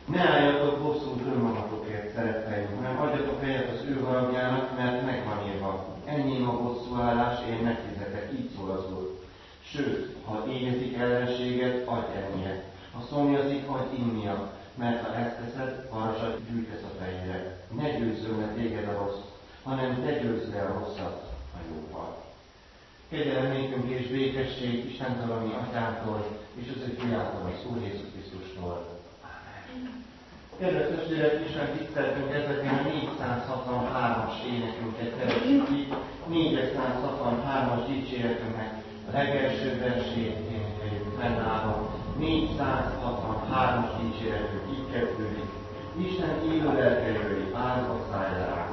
Ne álljatok bosszút önmagatokért, szeretteim, hanem adjatok helyet az ő haragjának, mert megvan írva. Enyém a bosszúállás, én megfizetek, így szól az Úr. Sőt, ha égezik ellenséget, adj ennie. Ha szomjazik, adj innia, mert ha ezt teszed, varasat gyűjtesz a fejére. Ne győzzön le téged a rossz, hanem te győzz le a rosszat a jóval. Kegyelem nékünk és békesség Istentől, a mi Atyánktól, és az ő Fiától, az Úr Jézus Krisztustól. Amen. Kedves testvérek, Isten tiszteltünk ezeken a 463-as énekünket keresjük ki, 463-as dicséretünknek a legelső versét énekeljük fennállva. 463-as dicséretünk így kezdődik. Isten élő lelke jöjj, áldva szállj rá.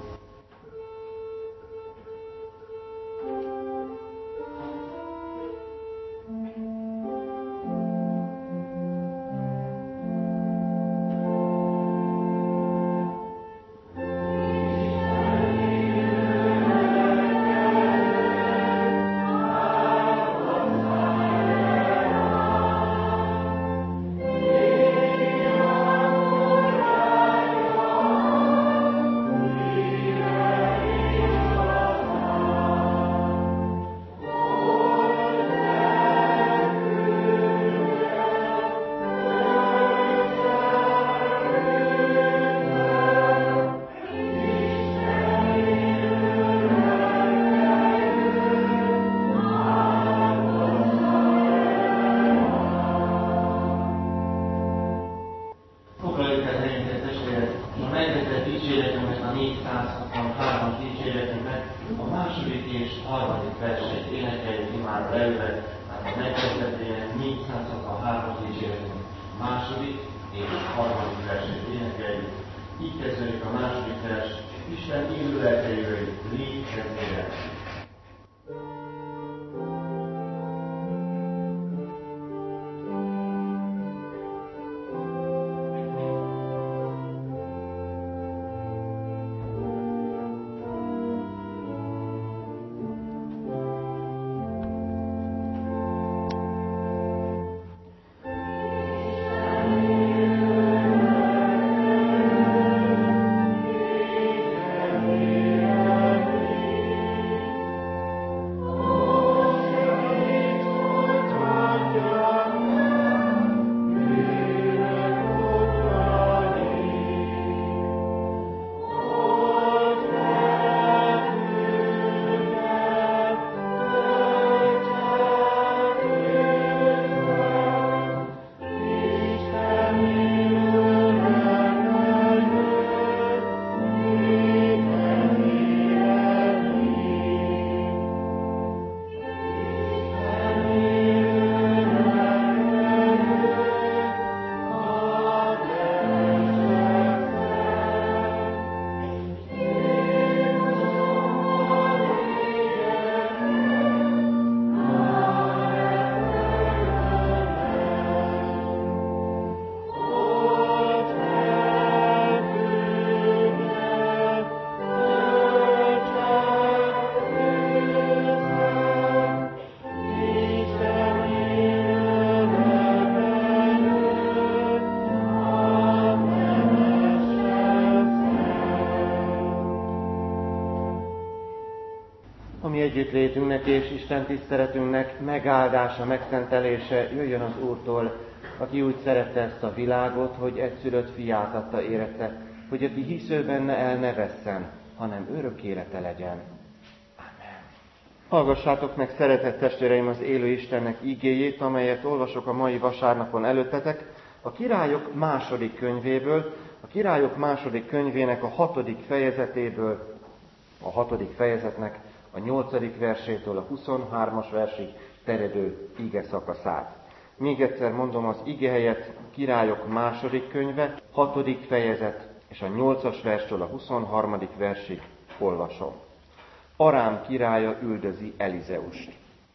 Együttlétünknek és Isten tiszteletünknek megáldása, megszentelése jöjjön az Úrtól, aki úgy szerette ezt a világot, hogy egyszülött fiát adta érete, hogy aki hisző benne el ne vesszen, hanem örök élete legyen. Amen. Hallgassátok meg, szeretett testvéreim, az élő Istennek igéjét, amelyet olvasok a mai vasárnapon előttetek, a Királyok második könyvéből, a Királyok második könyvének a 6. fejezetéből, a 6. fejezetnek a 8. versétől a 23. versig terjedő ige szakaszát. Még egyszer mondom az igehelyet, Királyok második könyve, 6. fejezet, és a 8. verstől a 23. versig olvasom. Arám királya üldözi Elizeust.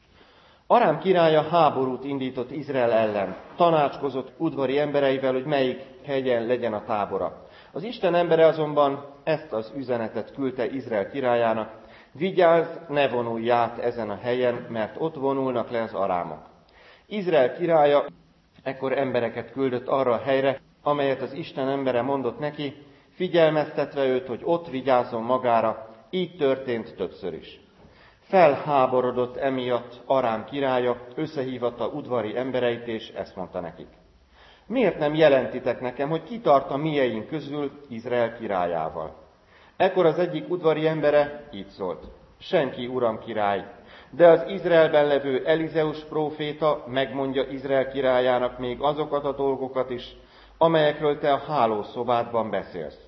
Arám királya háborút indított Izrael ellen, tanácskozott udvari embereivel, hogy melyik hegyen legyen a tábora. Az Isten embere azonban ezt az üzenetet küldte Izrael királyának: vigyázz, ne vonulj át ezen a helyen, mert ott vonulnak le az arámok. Izrael királya ekkor embereket küldött arra a helyre, amelyet az Isten embere mondott neki, figyelmeztetve őt, hogy ott vigyázzon magára, így történt többször is. Felháborodott emiatt Arám királya, összehívatta udvari embereit, és ezt mondta nekik. Miért nem jelentitek nekem, hogy ki tart a mieink közül Izrael királyával? Ekkor az egyik udvari embere így szólt. Senki, uram király, de az Izraelben levő Elizeus próféta megmondja Izrael királyának még azokat a dolgokat is, amelyekről te a hálószobádban beszélsz.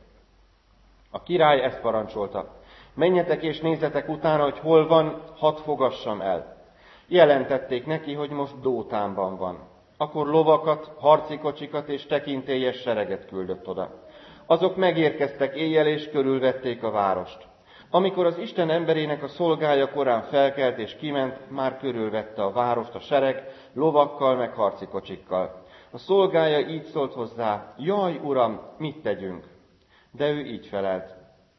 A király ezt parancsolta. Menjetek és nézzetek utána, hogy hol van, hadd fogassam el. Jelentették neki, hogy most Dótánban van. Akkor lovakat, harci kocsikat és tekintélyes sereget küldött oda. Azok megérkeztek éjjel és körülvették a várost. Amikor az Isten emberének a szolgája korán felkelt és kiment, már körülvette a várost a sereg, lovakkal meg harci kocsikkal. A szolgája így szólt hozzá, jaj, uram, mit tegyünk? De ő így felelt,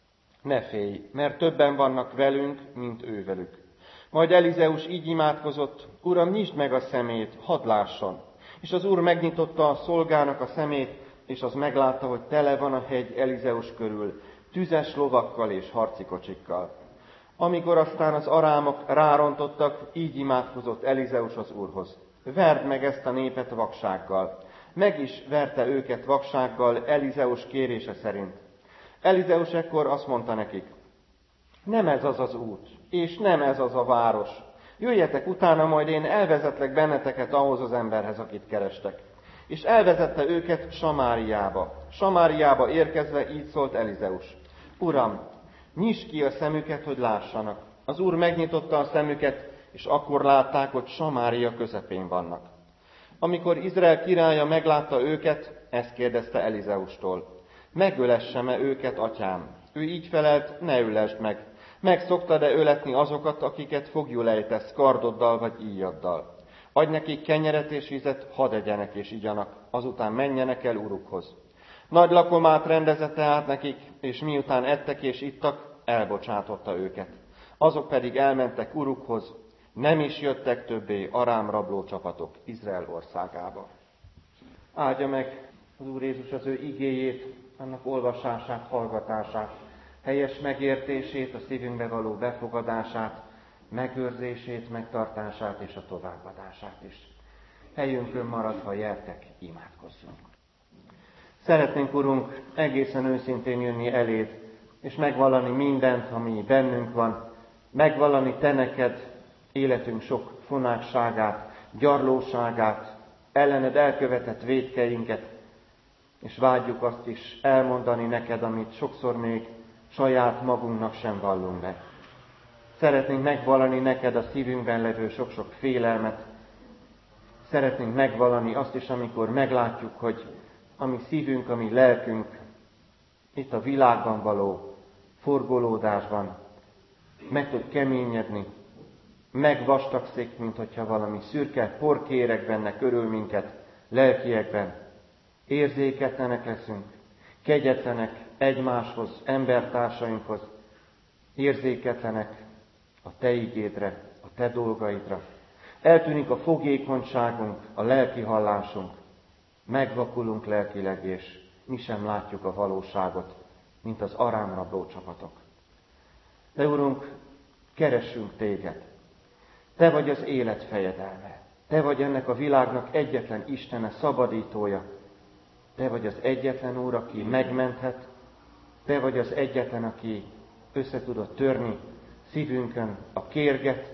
ne félj, mert többen vannak velünk, mint ő velük. Majd Elizeus így imádkozott, uram, nyisd meg a szemét, hadd lásson. És az úr megnyitotta a szolgának a szemét, és az meglátta, hogy tele van a hegy Elizeus körül, tüzes lovakkal és harci kocsikkal. Amikor aztán az arámok rárontottak, így imádkozott Elizeus az úrhoz. Verd meg ezt a népet vaksággal. Meg is verte őket vaksággal Elizeus kérése szerint. Elizeus ekkor azt mondta nekik, nem ez az az út, és nem ez az a város. Jöjjetek utána, majd én elvezetlek benneteket ahhoz az emberhez, akit kerestek. És elvezette őket Samáriába. Samáriába érkezve így szólt Elizeus. Uram, nyisd ki a szemüket, hogy lássanak. Az úr megnyitotta a szemüket, és akkor látták, hogy Samária közepén vannak. Amikor Izrael királya meglátta őket, ezt kérdezte Elizeustól. Megölessem-e őket, atyám? Ő így felelt, ne ölesd meg. Megszoktad-e öletni azokat, akiket foglyul ejtesz kardoddal vagy íjaddal? Adj nekik kenyeret és vizet, hadd egyenek és igyanak, azután menjenek el urukhoz. Nagy lakomát rendezette át nekik, és miután ettek és ittak, elbocsátotta őket. Azok pedig elmentek urukhoz, nem is jöttek többé arám rabló csapatok Izrael országába. Áldja meg az Úr Jézus az ő igéjét, annak olvasását, hallgatását, helyes megértését, a szívünkbe való befogadását, megőrzését, megtartását és a továbbadását is. Helyünkön maradva jertek, imádkozzunk. Szeretnénk, Urunk, egészen őszintén jönni eléd, és megvallani mindent, ami bennünk van, megvallani te neked életünk sok fonákságát, gyarlóságát, ellened elkövetett vétkeinket, és vágyjuk azt is elmondani neked, amit sokszor még saját magunknak sem vallunk be. Szeretnénk megvallani neked a szívünkben levő sok-sok félelmet. Szeretnénk megvallani azt is, amikor meglátjuk, hogy a mi szívünk, a mi lelkünk itt a világban való forgolódásban meg tud keményedni, megvastagszik, mint hogyha valami szürke porkéreg benne körül minket lelkiekben. Érzéketlenek leszünk, kegyetlenek egymáshoz, embertársainkhoz, érzéketlenek a te igédre, a te dolgaidra. Eltűnik a fogékonyságunk, a lelki hallásunk, megvakulunk lelkileg, és mi sem látjuk a valóságot, mint az arámrabló csapatok. De Urunk, keressünk téged. Te vagy az élet fejedelme. Te vagy ennek a világnak egyetlen Istene, szabadítója. Te vagy az egyetlen Úr, aki megmenthet. Te vagy az egyetlen, aki össze tudod törni szívünkön a kérget,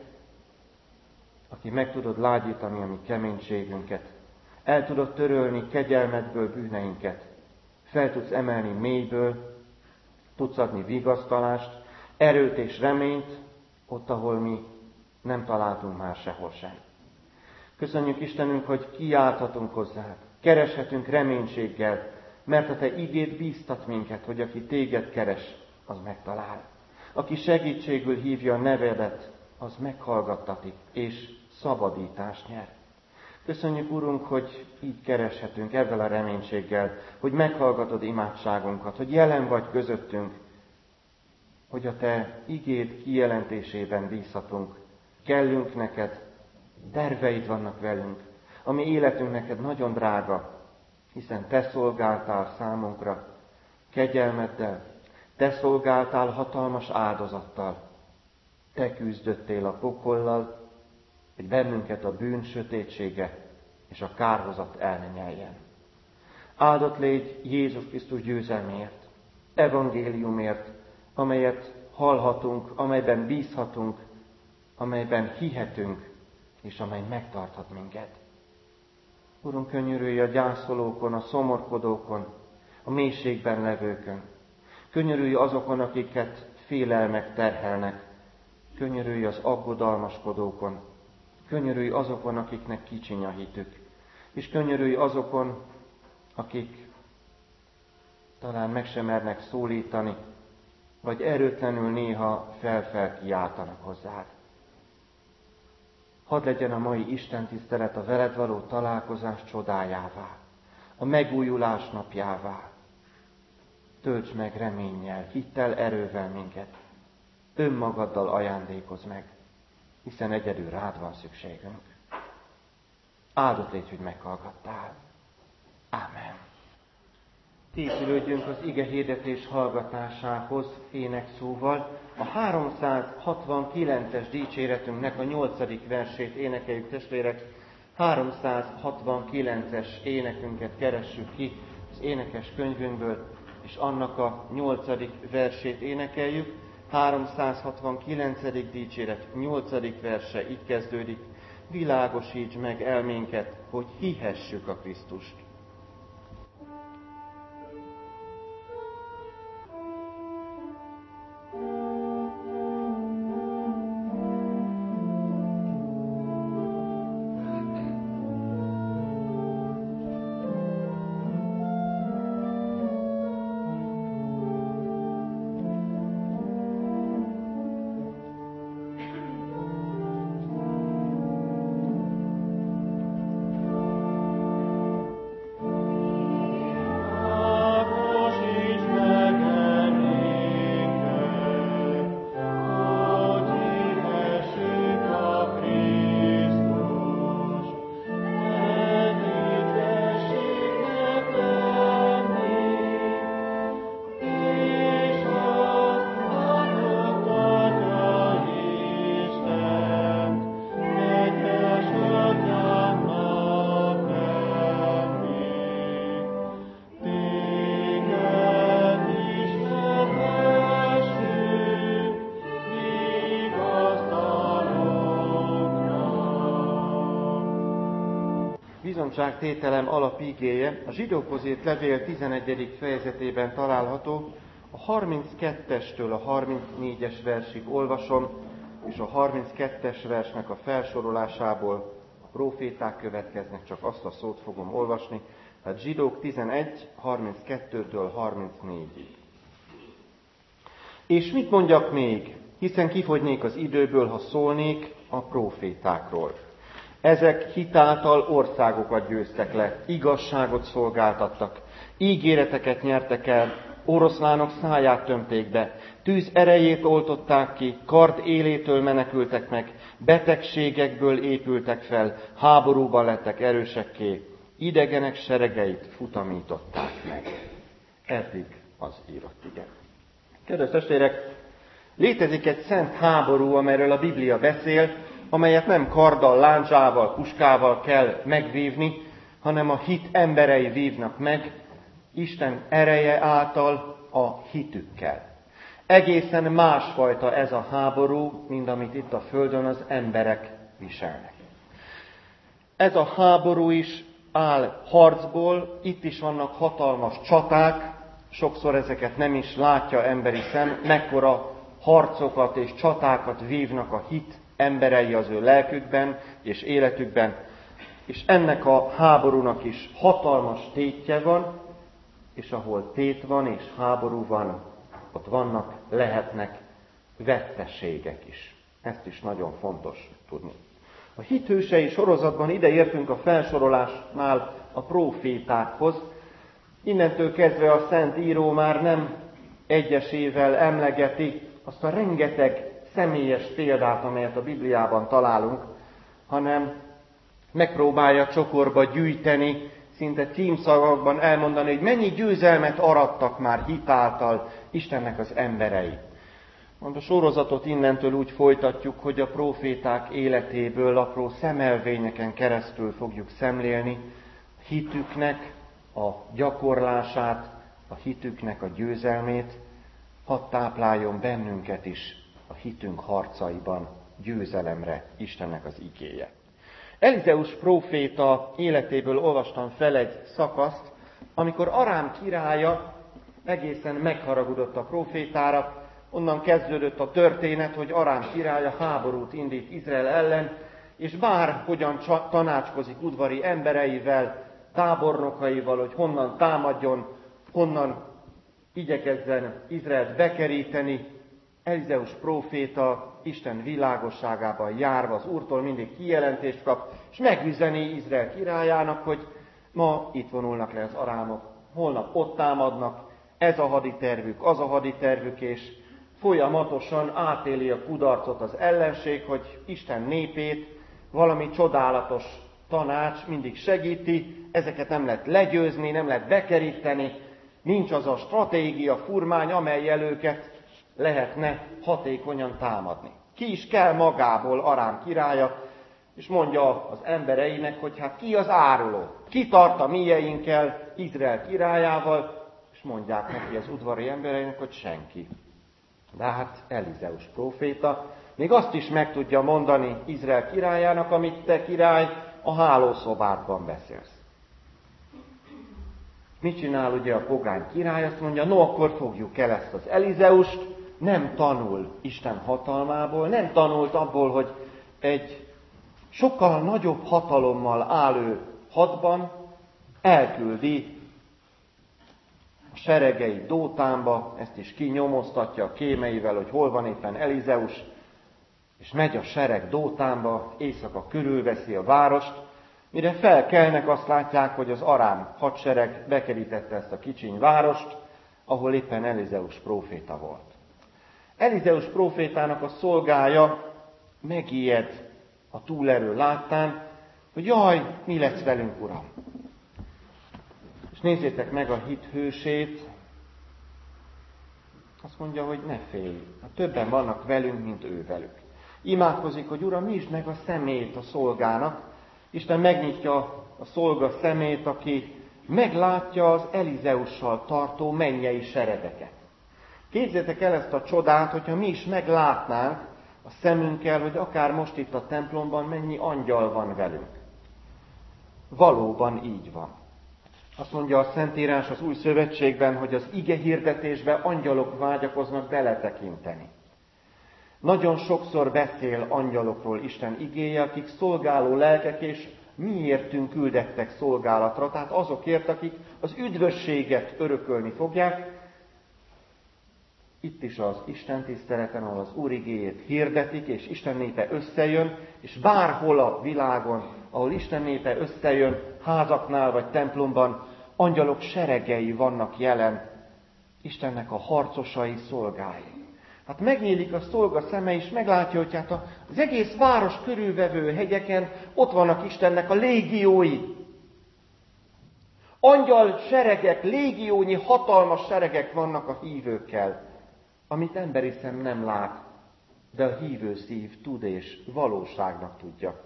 aki meg tudod lágyítani a mi keménységünket. El tudod törölni kegyelmedből bűneinket. Fel tudsz emelni mélyből, tudsz adni vigasztalást, erőt és reményt, ott, ahol mi nem találtunk már sehol sem. Köszönjük Istenünk, hogy kiálthatunk hozzád, kereshetünk reménységgel, mert a te igéd bíztat minket, hogy aki téged keres, az megtalál. Aki segítségül hívja a nevedet, az meghallgattatik, és szabadítást nyer. Köszönjük, Urunk, hogy így kereshetünk ezzel a reménységgel, hogy meghallgatod imádságunkat, hogy jelen vagy közöttünk, hogy a te igéd kijelentésében bízhatunk. Kellünk neked, terveid vannak velünk, a mi életünk neked nagyon drága, hiszen te szolgáltál számunkra kegyelmeddel, te szolgáltál hatalmas áldozattal, te küzdöttél a pokollal, hogy bennünket a bűn sötétsége és a kárhozat el ne nyeljen. Áldott légy Jézus Krisztus győzelméért, evangéliumért, amelyet hallhatunk, amelyben bízhatunk, amelyben hihetünk, és amely megtarthat minket. Urunk, könyörülj a gyászolókon, a szomorkodókon, a mélységben levőkön. Könyörülj azokon, akiket félelmek terhelnek. Könyörülj az aggodalmaskodókon. Könyörülj azokon, akiknek kicsiny a hitük. És könyörülj azokon, akik talán meg sem mernek szólítani, vagy erőtlenül néha felkiáltanak hozzád. Hadd legyen a mai Isten tisztelet a veled való találkozás csodájává, a megújulás napjává. Tölts meg reménnyel, hittel, erővel minket. Önmagaddal ajándékozz meg, hiszen egyedül rád van szükségünk. Áldott légy, hogy meghallgattál. Ámen. Készülődjünk az ige hirdetés hallgatásához énekszóval. A 369-es dicséretünknek a 8. versét énekeljük, testvérek. 369-es énekünket keressük ki az énekes könyvünkből, és annak a 8. versét énekeljük. 369. dicséret 8. verse így kezdődik. Világosíts meg elménket, hogy hihessük a Krisztust. Bizonyságtételem alapigéje a Zsidókhoz írt levél 11. fejezetében található, a 32-estől a 34-es versig olvasom, és a 32-es versnek a felsorolásából a próféták következnek, csak azt a szót fogom olvasni, tehát Zsidók 11, 32-től 34-ig. És mit mondjak még, hiszen kifogynék az időből, ha szólnék a prófétákról. Ezek hitáltal országokat győztek le, igazságot szolgáltattak, ígéreteket nyertek el, oroszlánok száját tömték be, tűz erejét oltották ki, kard élétől menekültek meg, betegségekből épültek fel, háborúban lettek erősekké, idegenek seregeit futamították meg. Eddig az írott ige. Kedves testvérek, létezik egy szent háború, amelyről a Biblia beszél, amelyet nem karddal, lándzsával, puskával kell megvívni, hanem a hit emberei vívnak meg, Isten ereje által a hitükkel. Egészen másfajta ez a háború, mint amit itt a földön az emberek viselnek. Ez a háború is áll harcból, itt is vannak hatalmas csaták, sokszor ezeket nem is látja emberi szem, mekkora harcokat és csatákat vívnak a hit emberei az ő lelkükben és életükben, és ennek a háborúnak is hatalmas tétje van, és ahol tét van és háború van, ott lehetnek veszteségek is. Ezt is nagyon fontos tudni. A hithősei sorozatban ide értünk a felsorolásnál a prófétákhoz. Innentől kezdve a Szent Író már nem egyesével emlegeti azt a rengeteg személyes példát, amelyet a Bibliában találunk, hanem megpróbálja csokorba gyűjteni szinte címszavakban elmondani, hogy mennyi győzelmet arattak már hitáltal Istennek az emberei. A sorozatot innentől úgy folytatjuk, hogy a próféták életéből apró szemelvényeken keresztül fogjuk szemlélni hitüknek a gyakorlását, a hitüknek a győzelmét, hadd tápláljon bennünket is a hitünk harcaiban győzelemre Istennek az igéje. Elizeus próféta életéből olvastam fel egy szakaszt, amikor Arám királya egészen megharagudott a prófétára. Onnan kezdődött a történet, hogy Arám királya háborút indít Izrael ellen, és bár hogyan tanácskozik udvari embereivel, tábornokaival, hogy honnan támadjon, honnan igyekezzen Izraelt bekeríteni, Elizeus próféta Isten világosságában járva az Úrtól mindig kijelentést kap, és megüzeni Izrael királyának, hogy ma itt vonulnak le az arámok, holnap ott támadnak, ez a haditervük, az a haditervük, és folyamatosan átéli a kudarcot az ellenség, hogy Isten népét valami csodálatos tanács mindig segíti, ezeket nem lehet legyőzni, nem lehet bekeríteni, nincs az a stratégia, furmány, amellyel őket lehetne hatékonyan támadni. Ki is kell magából Arám királya, és mondja az embereinek, hogy hát ki az áruló, ki tart a mieinkkel, Izrael királyával, és mondják neki az udvari embereinek, hogy senki. De hát Elizeus próféta még azt is meg tudja mondani Izrael királyának, amit te király a hálószobádban beszélsz. Mit csinál ugye a pogány király? Azt mondja, no akkor fogjuk el ezt az Elizeust, nem tanul Isten hatalmából, nem tanult abból, hogy egy sokkal nagyobb hatalommal állő hadban elküldi a seregeit Dótánba, ezt is kinyomoztatja a kémeivel, hogy hol van éppen Elizeus, és megy a sereg Dótánba, éjszaka körülveszi a várost, mire felkelnek, azt látják, hogy az arám hadsereg bekerítette ezt a kicsiny várost, ahol éppen Elizeus próféta volt. Elizeus prófétának a szolgája megijed a túlerő láttán, hogy jaj, mi lesz velünk, uram? És nézzétek meg a hit hősét, azt mondja, hogy ne félj, többen vannak velünk, mint ő velük. Imádkozik, hogy uram, nyisd meg a szemét a szolgának. Isten megnyitja a szolga szemét, aki meglátja az Elizeussal tartó mennyei seregeket. Képzeljétek el ezt a csodát, hogyha mi is meglátnánk a szemünkkel, hogy akár most itt a templomban mennyi angyal van velünk. Valóban így van. Azt mondja a Szentírás az Új Szövetségben, hogy az ige hirdetésben angyalok vágyakoznak beletekinteni. Nagyon sokszor beszél angyalokról Isten igéje, akik szolgáló lelkek, és miértünk küldettek szolgálatra, tehát azokért, akik az üdvösséget örökölni fogják. Itt is az Isten tiszteleten, ahol az Úr igéjét hirdetik, és Isten népe összejön, és bárhol a világon, ahol Isten népe összejön, házaknál vagy templomban, angyalok seregei vannak jelen, Istennek a harcosai, szolgái. Hát megnyílik a szolga szeme, és meglátja, hogy hát az egész város körülvevő hegyeken ott vannak Istennek a légiói. Angyal seregek, légiónyi hatalmas seregek vannak a hívőkkel, amit emberi szem nem lát, de a hívő szív tud és valóságnak tudja.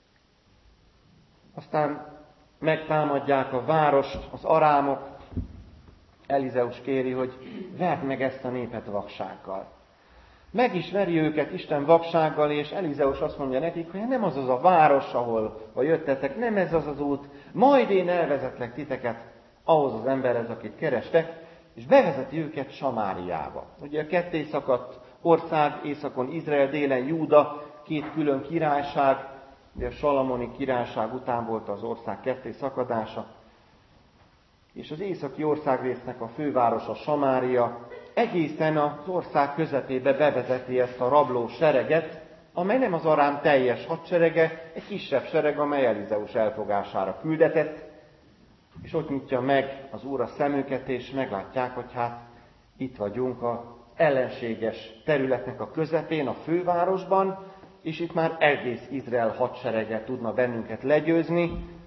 Aztán megtámadják a várost, az arámok. Elizeus kéri, hogy verd meg ezt a népet vaksággal. Meg is veri őket Isten vaksággal, és Elizeus azt mondja nekik, hogy nem az az a város, ahol jöttetek, nem ez az az út, majd én elvezetlek titeket ahhoz az emberhez, akit kerestek, és bevezeti őket Samáriába. Ugye a ketté szakadt ország, északon Izrael, délen Júda, két külön királyság, de a salamoni királyság után volt az ország ketté szakadása, és az északi országrésznek a fővárosa Samária egészen az ország közepébe bevezeti ezt a rabló sereget, amely nem az arám teljes hadserege, egy kisebb sereg, amely Elizeus elfogására küldetett, és ott nyitja meg az Úr a szemüket, és meglátják, hogy hát itt vagyunk az ellenséges területnek a közepén, a fővárosban, és itt már egész Izrael hadserege tudna bennünket legyőzni,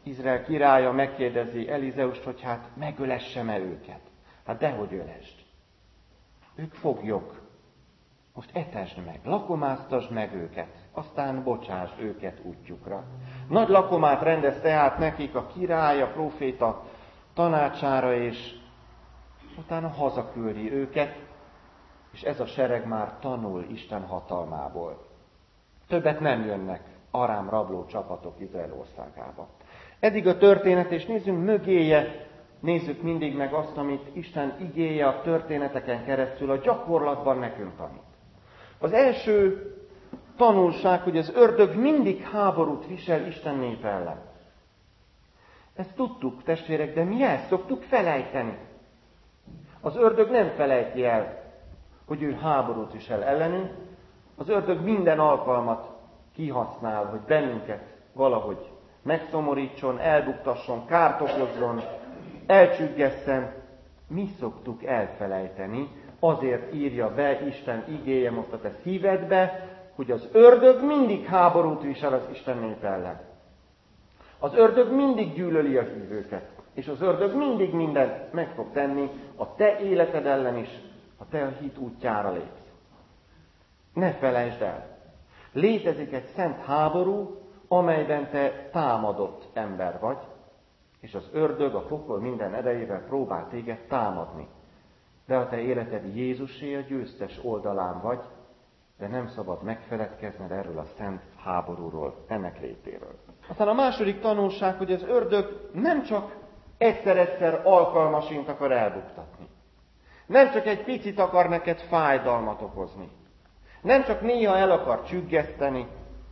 Izrael királya megkérdezi Elizeust, hogy hát megölessem-e őket. Hát dehogy ölesd. Ők foglyok. Most etesd meg, lakomáztasd meg őket, aztán bocsáss őket útjukra. Nagy lakomát rendez tehát nekik a király, a próféta tanácsára, és utána hazaküldi őket, és ez a sereg már tanul Isten hatalmából. Többet nem jönnek arám rabló csapatok Izrael országába. Eddig a történet, és nézzünk mögéje, nézzük mindig meg azt, amit Isten igéje a történeteken keresztül a gyakorlatban nekünk tanít. Az első tanulság, hogy az ördög mindig háborút visel Isten nép ellen. Ezt tudtuk, testvérek, de mi ezt szoktuk felejteni. Az ördög nem felejti el, hogy ő háborút visel ellenünk. Az ördög minden alkalmat kihasznál, hogy bennünket valahogy megszomorítson, elbuktasson, kárt okozzon, elcsüggesszen. Mi szoktuk elfelejteni, azért írja be Isten igéje most a te szívedbe, hogy az ördög mindig háborút visel az Isten nép ellen. Az ördög mindig gyűlöli a hívőket, és az ördög mindig mindent meg fog tenni a te életed ellen is, ha te a hit útjára lépsz. Ne felejtsd el! Létezik egy szent háború, amelyben te támadott ember vagy, és az ördög a pokol minden erejével próbál téged támadni. De a te életed Jézusé, a győztes oldalán vagy, de nem szabad megfeledkezned erről a szent háborúról, ennek létéről. Aztán a második tanulság, hogy az ördög nem csak egyszer-egyszer alkalmasint akar elbuktatni. Nem csak egy picit akar neked fájdalmat okozni. Nem csak néha el akar csüggeszteni.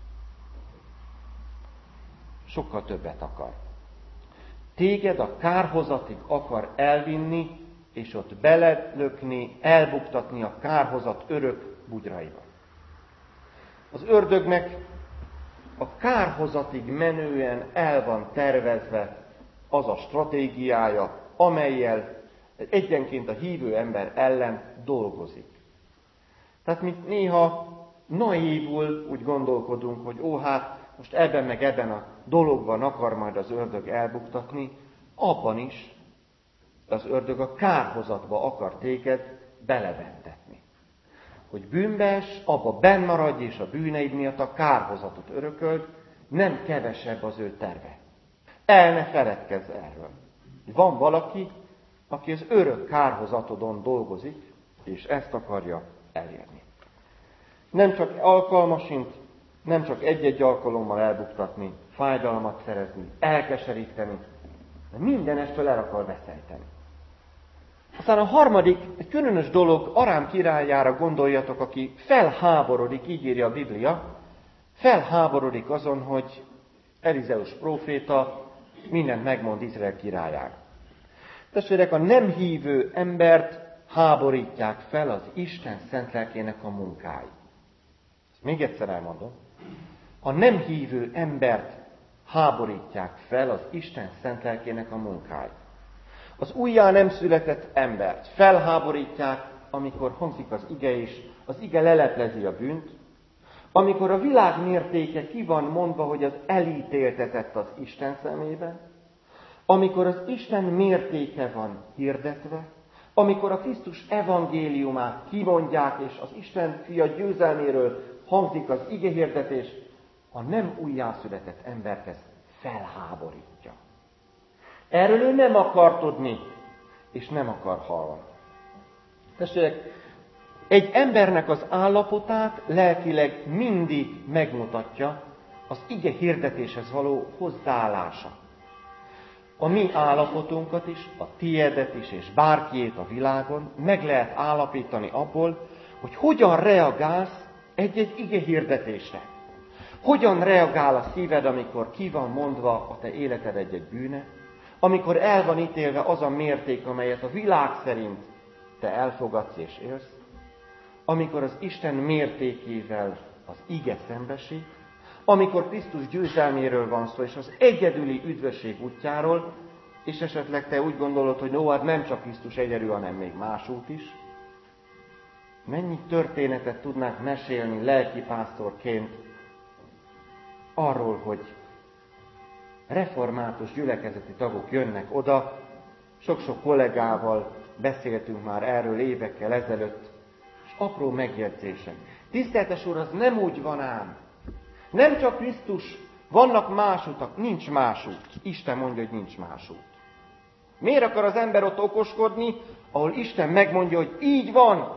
Sokkal többet akar. Téged a kárhozatig akar elvinni, és ott belelökni, elbuktatni a kárhozat örök bugyraiba. Az ördögnek a kárhozatig menően el van tervezve az a stratégiája, amellyel egyenként a hívő ember ellen dolgozik. Tehát mi néha naívul úgy gondolkodunk, hogy hát most ebben meg ebben a dologban akar majd az ördög elbuktatni, abban is az ördög a kárhozatba akar téged beleventetni. Hogy bűnbes, abba benn maradj, és a bűneid miatt a kárhozatot örököld, nem kevesebb az ő terve. El ne feledkezz erről. Van valaki, aki az örök kárhozatodon dolgozik, és ezt akarja elérni. Nem csak alkalmasint, nem csak egy-egy alkalommal elbuktatni, fájdalmat szerezni, elkeseríteni, de mindenestől el akar veszejteni. Aztán a harmadik, egy különös dolog, Arám királyára gondoljatok, aki felháborodik, így írja a Biblia, felháborodik azon, hogy Elizeus próféta mindent megmond Izrael királyára. Testvérek, a nem hívő embert háborítják fel az Isten szent lelkének a munkái. Ezt még egyszer elmondom. A nem hívő embert háborítják fel az Isten szent lelkének a munkái. Az újjá nem született embert felháborítják, amikor hangzik az ige is, az ige leleplezi a bűnt, amikor a világ mértéke ki van mondva, hogy az elítéltetett az Isten szemében, amikor az Isten mértéke van hirdetve, amikor a Krisztus evangéliumát kimondják, és az Isten fia győzelméről hangzik az igehirdetés, a nem újjászületett embert ez felháborítja. Erről ő nem akar tudni, és nem akar hallani. Testvérek, egy embernek az állapotát lelkileg mindig megmutatja az ige hirdetéshez való hozzáállása. A mi állapotunkat is, a tiédet is, és bárkiét a világon meg lehet állapítani abból, hogy hogyan reagálsz egy-egy ige hirdetésre. Hogyan reagál a szíved, amikor ki van mondva a te életed egy-egy bűne, amikor el van ítélve az a mérték, amelyet a világ szerint te elfogadsz és élsz, amikor az Isten mértékével az ige szembesít, amikor Krisztus győzelméről van szó, és az egyedüli üdvösség útjáról, és esetleg te úgy gondolod, hogy hát nem csak Krisztus egyedül, hanem még más út is. Mennyi történetet tudnánk mesélni lelkipásztorként arról, hogy református gyülekezeti tagok jönnek oda, sok-sok kollégával beszéltünk már erről évekkel ezelőtt, és apró megjegyzések. Tiszteltes Úr, az nem úgy van ám. Nem csak Krisztus, vannak más utak, nincs más út. Isten mondja, hogy nincs más út. Miért akar az ember ott okoskodni, ahol Isten megmondja, hogy így van?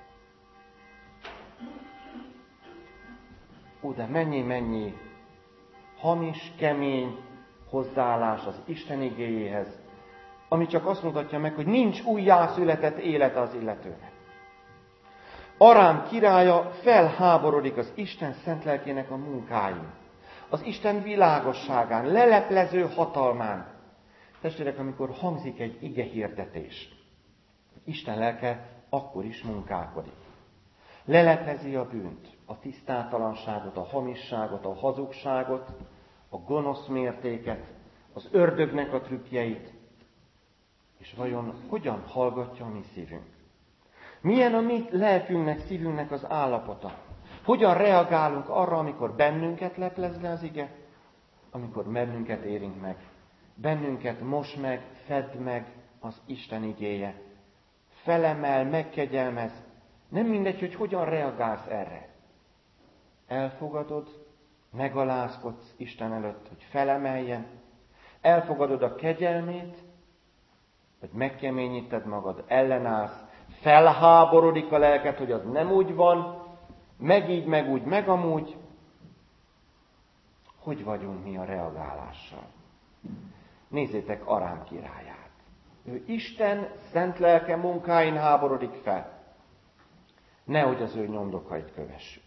De mennyi hamis, kemény hozzáállás az Isten igéjéhez, ami csak azt mutatja meg, hogy nincs újjászületett élete az illetőnek. Arám királya felháborodik az Isten szent lelkének a munkáin, az Isten világosságán, leleplező hatalmán. Testvérek, amikor hangzik egy ige hirdetés, Isten lelke akkor is munkálkodik. Leleplezi a bűnt, a tisztátalanságot, a hamisságot, a hazugságot, a gonosz mértéket, az ördögnek a trükkjeit. És vajon hogyan hallgatja a mi szívünk? Milyen a mi lelkünknek, szívünknek az állapota? Hogyan reagálunk arra, amikor bennünket leplez le az ige? Amikor bennünket érint meg. Bennünket mos meg, fedd meg az Isten igéje. Felemel, megkegyelmez. Nem mindegy, hogy hogyan reagálsz erre. Elfogadod, megalázkodsz Isten előtt, hogy felemeljen. Elfogadod a kegyelmét, hogy megkeményíted magad, ellenállsz. Felháborodik a lelked, hogy az nem úgy van, meg így, meg úgy, meg amúgy. Hogy vagyunk mi a reagálással? Nézzétek Arám királyát. Ő Isten szent lelke munkáin háborodik fel. Nehogy az ő nyomdokait kövessük.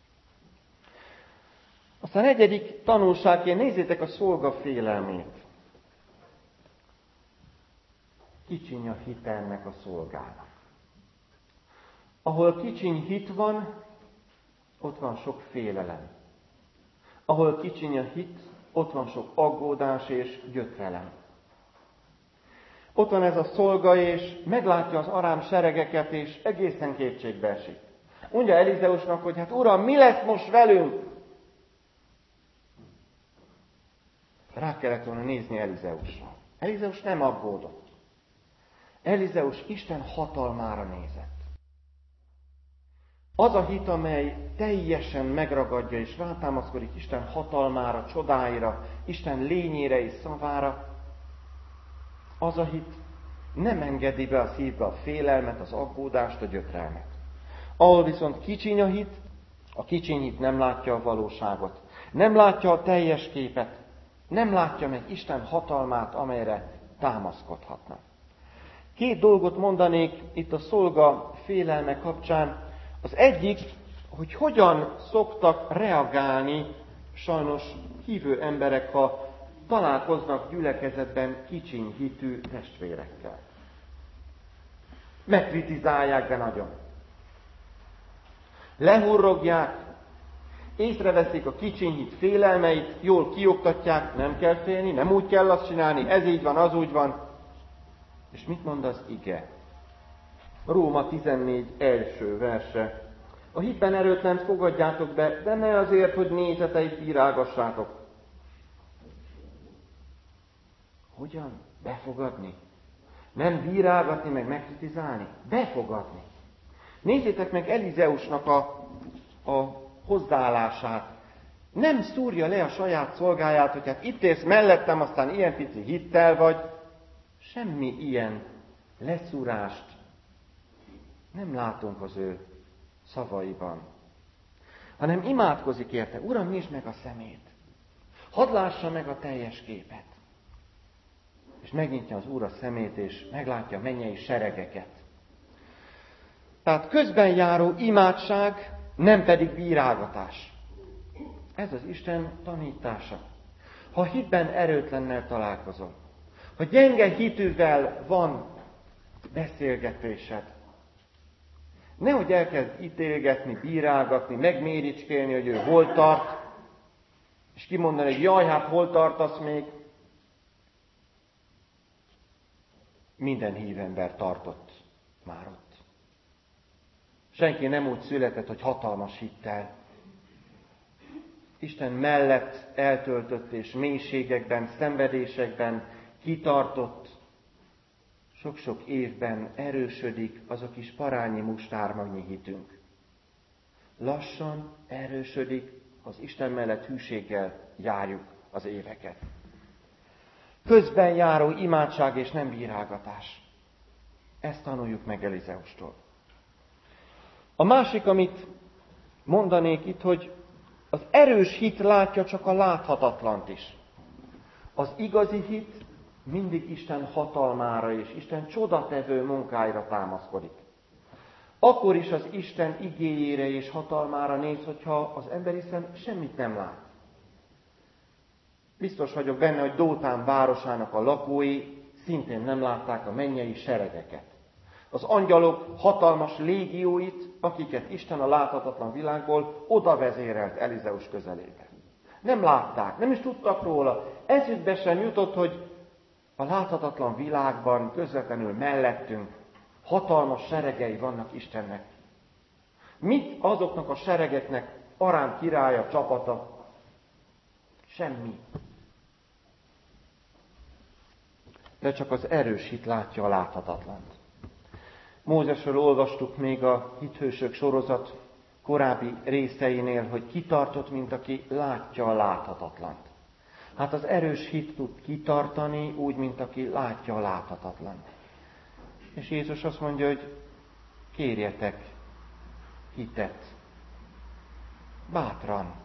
Aztán negyedik tanulságként nézzétek a szolga félelmét. Kicsiny a hite ennek a szolgának. Ahol kicsiny hit van, ott van sok félelem. Ahol kicsiny a hit, ott van sok aggódás és gyötrelem. Ott van ez a szolga, és meglátja az arám seregeket, és egészen kétségbe esik. Mondja Elizeusnak, hogy hát Uram, mi lesz most velünk? Rá kellett volna nézni Elizeusra. Elizeus nem aggódott. Elizeus Isten hatalmára nézett. Az a hit, amely teljesen megragadja és rátámaszkodik Isten hatalmára, csodáira, Isten lényére és szavára, az a hit nem engedi be a szívbe a félelmet, az aggódást, a gyötrelmet. Ahol viszont kicsiny a hit, a kicsiny hit nem látja a valóságot, nem látja a teljes képet, nem látja meg Isten hatalmát, amelyre támaszkodhatna. Két dolgot mondanék itt a szolga félelme kapcsán. Az egyik, hogy hogyan szoktak reagálni sajnos hívő emberek, ha találkoznak gyülekezetben kicsiny hitű testvérekkel. Megkritizálják, de nagyon. Lehurrogják, észreveszik a kicsiny hit félelmeit, jól kioktatják, nem kell félni, nem úgy kell azt csinálni, ez így van, az úgy van. És mit mond az ige? Róma 14 első verse. A hitben erőtlent fogadjátok be, de ne azért, hogy nézeteit bírálgassátok. Hogyan? Befogadni? Nem bírálgatni, meg megkritizálni? Befogadni. Nézzétek meg Elizeusnak a hozzáállását. Nem szúrja le a saját szolgáját, hogy hát itt érsz mellettem, aztán ilyen pici hittel vagy. Semmi ilyen leszúrást nem látunk az ő szavaiban. Hanem imádkozik érte. Uram, nyisd meg a szemét. Hadd lássa meg a teljes képet. És megnyitja az Úr a szemét, és meglátja a mennyei seregeket. Tehát közben járó imádság, nem pedig bírálgatás. Ez az Isten tanítása. Ha hitben erőtlennel találkozol, ha gyenge hitűvel van beszélgetésed, nehogy elkezd ítélgetni, bírálgatni, megméricskélni, hogy ő hol tart, és kimondani, hogy jaj, hát hol tartasz még? Minden hívember tartott már ott. Senki nem úgy született, hogy hatalmas hittel. Isten mellett eltöltött és mélységekben, szenvedésekben kitartott, sok-sok évben erősödik az a kis parányi mustármagnyi hitünk. Lassan erősödik, az Isten mellett hűséggel járjuk az éveket. Közben járó imádság és nem bírálgatás. Ezt tanuljuk meg Elizeustól. A másik, amit mondanék itt, hogy az erős hit látja csak a láthatatlant is. Az igazi hit mindig Isten hatalmára és Isten csodatevő munkáira támaszkodik. Akkor is az Isten igéjére és hatalmára néz, hogyha az emberi szem semmit nem lát. Biztos vagyok benne, hogy Dótán városának a lakói szintén nem látták a mennyei seregeket. Az angyalok hatalmas légióit, akiket Isten a láthatatlan világból oda vezérelt Elizeus közelébe. Nem látták, nem is tudtak róla. Eszükbe sem jutott, hogy a láthatatlan világban közvetlenül mellettünk hatalmas seregei vannak Istennek. Mit azoknak a seregeknek Arám királya csapata? Semmi. De csak az erős hit látja a láthatatlant. Mózesről olvastuk még a Hithősök sorozat korábbi részeinél, hogy kitartott, mint aki látja a láthatatlant. Hát az erős hit tud kitartani úgy, mint aki látja a láthatatlant. És Jézus azt mondja, hogy kérjetek hitet. Bátran.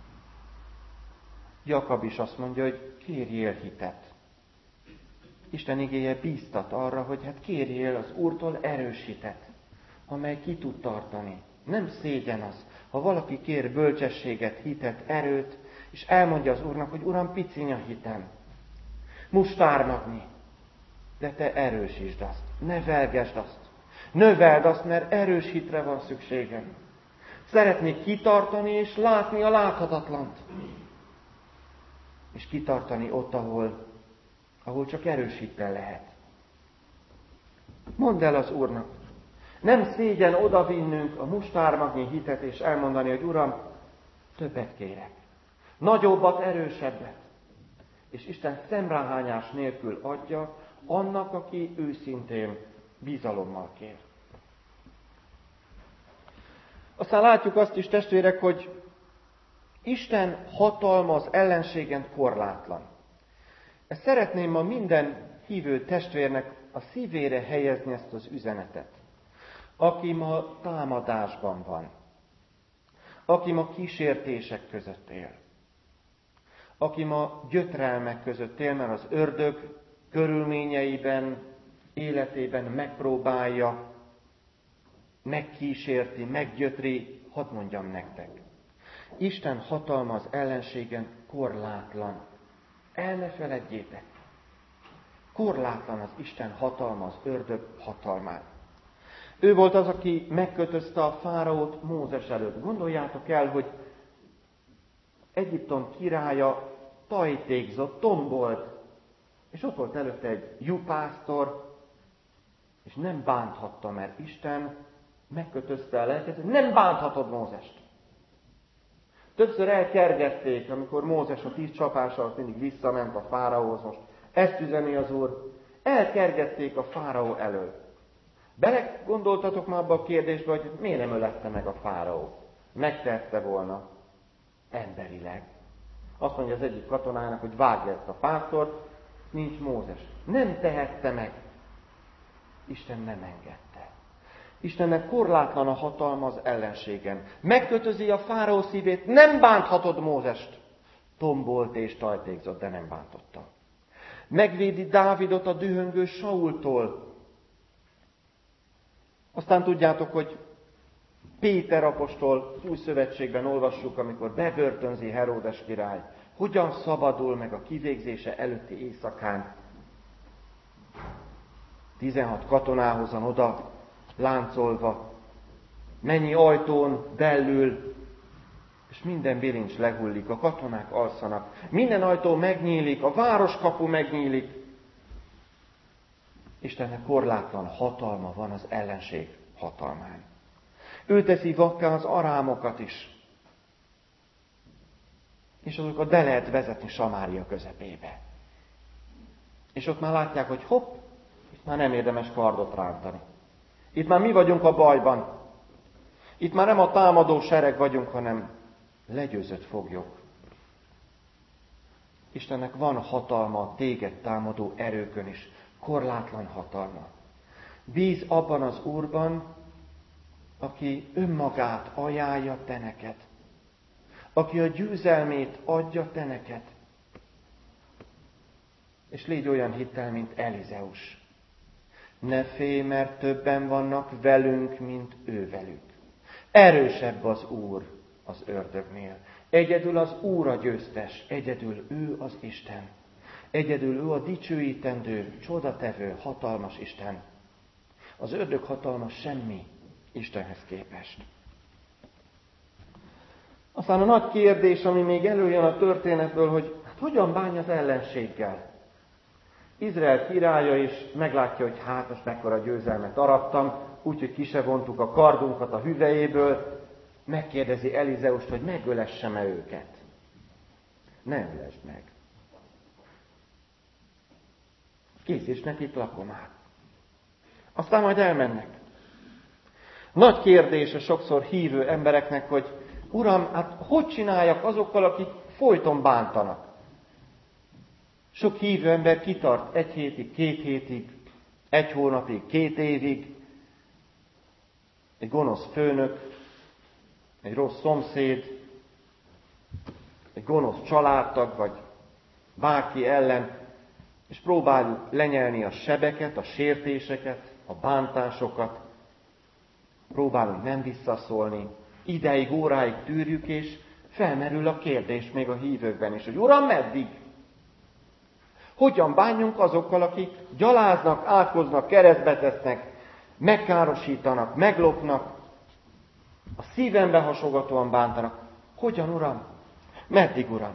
Jakab is azt mondja, hogy kérjél hitet. Isten igéje bíztat arra, hogy hát kérjél az Úrtól erős hitet, amely ki tud tartani. Nem szégyen az, ha valaki kér bölcsességet, hitet, erőt, és elmondja az Úrnak, hogy Uram, piciny a hitem. Mustármagnyi. De te erősítsd azt, nevelgesd azt, növeld azt, mert erős hitre van szükségem. Szeretnék kitartani és látni a láthatatlant. És kitartani ott, ahol csak erős hittel lehet. Mondd el az Úrnak. Nem szégyen odavinnünk a mustármagnyi hitet, és elmondani, hogy Uram, többet kérek. Nagyobbat, erősebbet. És Isten szemráhányás nélkül adja annak, aki őszintén bizalommal kér. Aztán látjuk azt is, testvérek, hogy Isten hatalma az ellenségen korlátlan. Ezt szeretném ma minden hívő testvérnek a szívére helyezni ezt az üzenetet. Aki ma támadásban van, aki ma kísértések között él, aki ma gyötrelmek között él, mert az ördög körülményeiben, életében megpróbálja, megkísérti, meggyötri, hadd mondjam nektek. Isten hatalma az ellenségen korlátlan. El ne feledjétek. Korlátlan az Isten hatalma az ördög hatalmán. Ő volt az, aki megkötözte a fáraót Mózes előtt. Gondoljátok el, hogy Egyiptom királya tajtékzott, tombolt, és ott volt előtte egy juhásztor, és nem bánthatta, mert Isten megkötözte a lelket, hogy nem bánthatod Mózest. Többször elkergették, amikor Mózes a 10 csapással mindig visszament a fáraóhoz, most ezt üzeni az Úr, elkergették a fáraó elől. Belegondoltatok már abba a kérdésbe, hogy miért nem ölette meg a fáraó? Megtehette volna emberileg. Azt mondja az egyik katonának, hogy vágja ezt a pásztort, nincs Mózes. Nem tehette meg. Isten nem engedte. Istennek korlátlan a hatalma az ellenségen. Megkötözi a fáraó szívét, nem bánthatod Mózest. Tombolt és tajtékzott, de nem bántotta. Megvédi Dávidot a dühöngő Saultól. Aztán tudjátok, hogy Péter apostol, új szövetségben olvassuk, amikor bebörtönzi Heródes király, hogyan szabadul meg a kivégzése előtti éjszakán. 16 katonához van oda láncolva, mennyi ajtón belül, és minden bilincs lehullik, a katonák alszanak, minden ajtó megnyílik, a városkapu megnyílik. Istennek korlátlan hatalma van az ellenség hatalmán. Ő teszi vakká az arámokat is. és azokat be lehet vezetni Samária közepébe. És ott már látják, hogy hopp, itt már nem érdemes kardot rántani. Itt már mi vagyunk a bajban. Itt már nem a támadó sereg vagyunk, hanem legyőzött foglyok. Istennek van hatalma a téged támadó erőkön is, korlátlan hatalma. Bíz abban az Úrban, aki önmagát ajánlja te neked, aki a győzelmét adja te neked. És légy olyan hittel, mint Elizeus. Ne félj, mert többen vannak velünk, mint ő velük. Erősebb az Úr az ördögnél. Egyedül az Úr a győztes, egyedül ő az Isten. Egyedül ő a dicsőítendő, csodatevő, hatalmas Isten. Az ördög hatalma semmi Istenhez képest. Aztán a nagy kérdés, ami még előjön a történetből, hogy hogyan bánja az ellenséggel. Izrael királya is meglátja, hogy hát most mekkora győzelmet arattam, úgyhogy ki se vontuk a kardunkat a hüvelyéből, megkérdezi Elizeust, hogy megölessem-e őket. Ne ölesd meg. Készíts nekik lakomát. Aztán majd elmennek. Nagy kérdése sokszor hívő embereknek, hogy Uram, hát hogy csináljak azokkal, akik folyton bántanak? Sok hívő ember kitart 1 hétig, 2 hétig, 1 hónapig, 2 évig. Egy gonosz főnök, egy rossz szomszéd, egy gonosz családtag, vagy bárki ellen, és próbáljuk lenyelni a sebeket, a sértéseket, a bántásokat, próbálunk nem visszaszólni, ideig, óráig tűrjük, és felmerül a kérdés még a hívőkben is, hogy Uram, meddig? Hogyan bánjunk azokkal, akik gyaláznak, átkoznak, keresztbe tesznek, megkárosítanak, meglopnak, a szívembe hasogatóan bántanak. Hogyan, Uram? Meddig, Uram?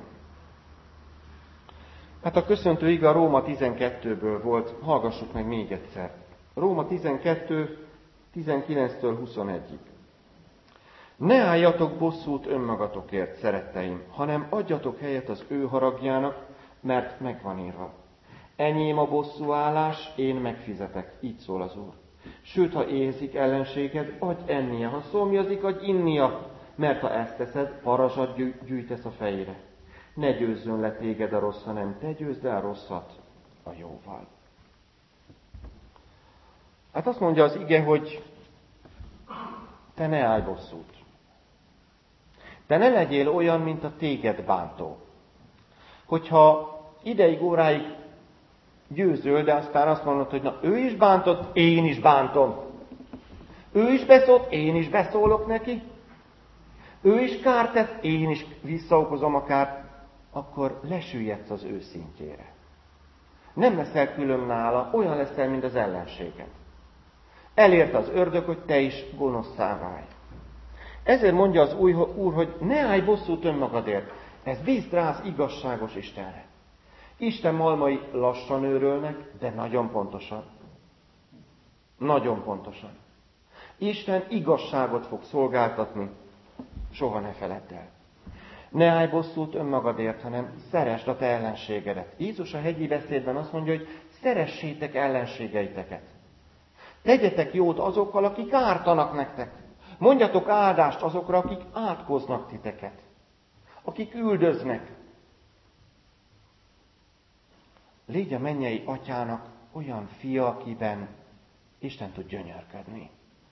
Hát a köszöntő ige a Róma 12-ből volt, hallgassuk meg még egyszer. Róma 12, 19-től 21-ig. Ne álljatok bosszút önmagatokért, szeretteim, hanem adjatok helyet az ő haragjának, mert megvan írva. Enyém a bosszúállás, én megfizetek, így szól az Úr. Sőt, ha éhezik ellenséged, adj ennie, ha szomjazik, adj innia, mert ha ezt teszed, parazsat gyűjtesz a fejére. Ne győzzön le téged a rossz, hanem te győzd el a rosszat a jóval. Hát azt mondja az ige, hogy te ne állj bosszút. Te ne legyél olyan, mint a téged bántó. Hogyha ideig, óráig győzöl, de aztán azt mondod, hogy na, ő is bántott, én is bántom. Ő is beszólt, én is beszólok neki. Ő is kárt tett, én is visszaokozom a kárt, akkor lesüllyedsz az ő szintjére. Nem leszel külön nála, olyan leszel, mint az ellenséged. Elért az ördög, hogy te is gonoszszá válj. Ezért mondja az Úr, hogy ne állj bosszút önmagadért. Ez bízd rá az igazságos Istenre. Isten malmai lassan őrölnek, de nagyon pontosan. Nagyon pontosan. Isten igazságot fog szolgáltatni, soha ne feledd el. Ne állj bosszút önmagadért, hanem szeresd a te ellenségedet. Jézus a hegyi beszédben azt mondja, hogy szeressétek ellenségeiteket. Tegyetek jót azokkal, akik ártanak nektek. Mondjatok áldást azokra, akik átkoznak titeket. Akik üldöznek. Légy a mennyei atyának olyan fia, akiben Isten tud gyönyörködni.